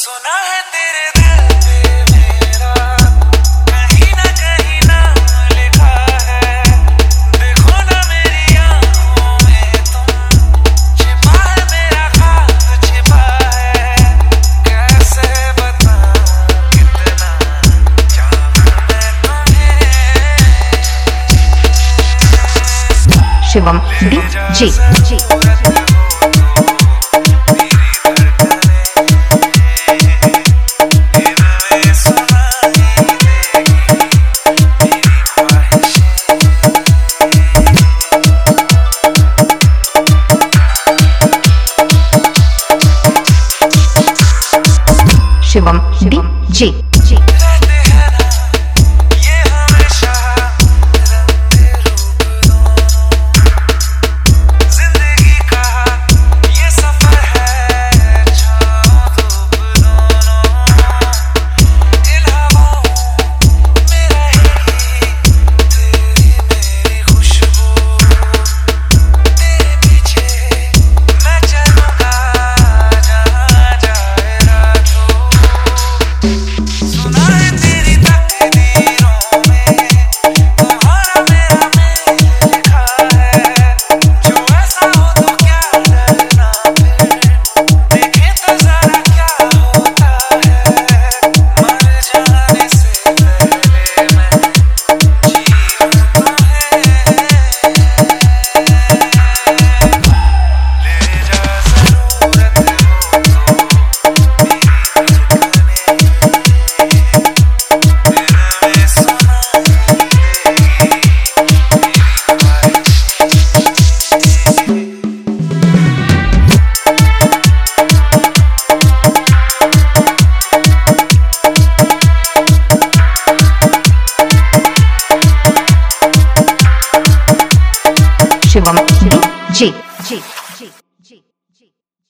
सुना है तेरे दिल पे मेरा कहीं ना लिखा है। देखो ना मेरी आँखों में तुम, छिपा है मेरा ख्वाब छिपा है। कैसे बताऊं कितना चाहूं मैं तुम्हें। Shivam DJ. Shivam DJ. Shivam DJ.